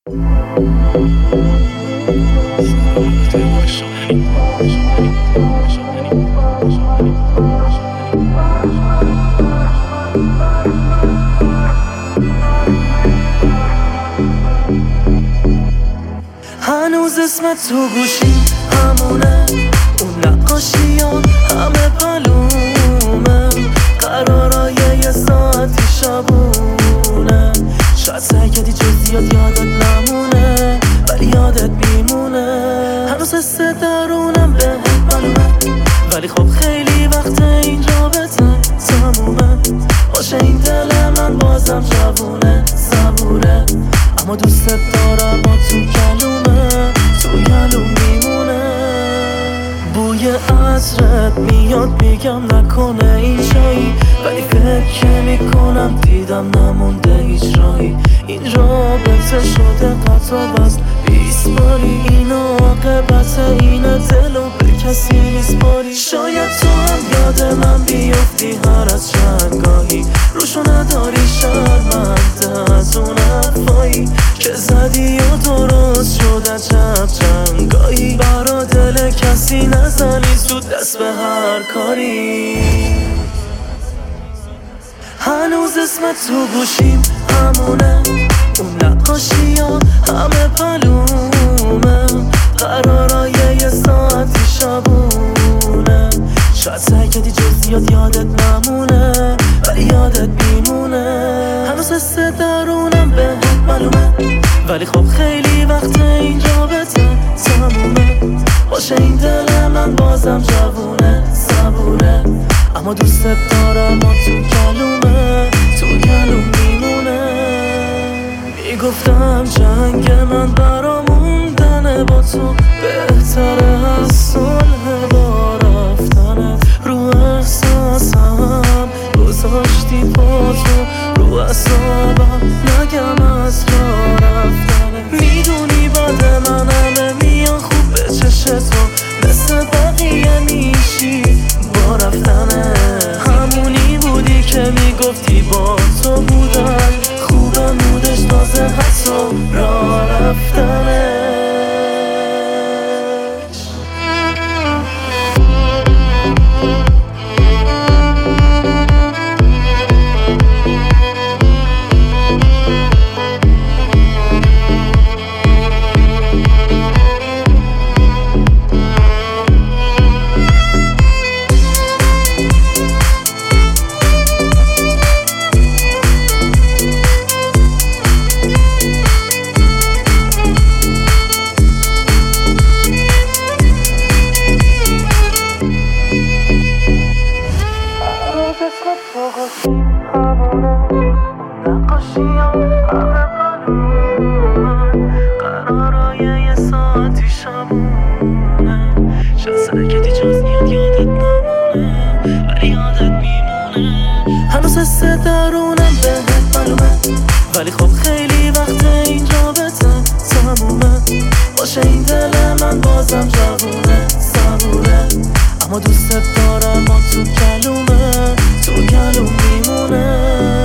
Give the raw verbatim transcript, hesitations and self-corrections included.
هنوز اسمت تو گوشی همونه، اون نقاشیان همه پلومه، قرارای یه ساعتی شبونه. شاید سعی کردی جزئیات یادت نمونه، ولی یادت میمونه. هنوز حس درونم بهت معلومه، ولی خب خیلی وقت این رابطه تمومه. باشه این دل من بازم جوونه صبوره، اما دوست دارم ما تو گلومه، تو گلوم میمونه. بوی عطرت میاد میگم نکنه این جایی، ولی فکر که میکنم دیدم نمونده هیچ راهی. این رابطه شده قطع و بس بیست باری، این عاقبت اینه دلو به کسی نیست باری. شاید تو هم یاد من بیفتی هر از چندگاهی، روشو نداری شرمنده از اون حرفایی که زدی و درست شده چند چندگاهی. برا دل کسی نزنی زود دست به هر کاری. هنوز اسمت تو گوشیم همونه، اون نقاشیان همه پلومه، قرارای یه ساعتی شبونه. شاید سعی کردی جزئیات یادت نمونه، ولی یادت میمونه. هنوز حس درونم بهت معلومه، ولی خب خیلی وقت این رابطه تمومه. باشه این دل من بازم جوونه صبوره، اما دوست دارم ما تو گلومه، تو گلوم میمونه. میگفتم جنگ من برا موندنه با تو بهتره از صلح با رفتنت. رو احساسم گذاشتی با تو، رو اعصابم نگم از راه رفتنت. میدونی بعد من همه میان خوب به چشم تو، مثل بقیه میشی با رفتنه. همونی بودی که میگفتی با تو بودن خوبه، مودش تازه حتی راه رفتنش. قرارای یه ساعتی شبونه، شاید سعی کردی جزئیات یادت نمونه، ولی یادت میمونه. هنوز حس درونم بهت معلومه، ولی خب خیلی وقت این رابطه تمومه. باشه این دل من بازم جوونه صبوره، اما دوست دارم ما تو گلومه، تو گلوم میمونه.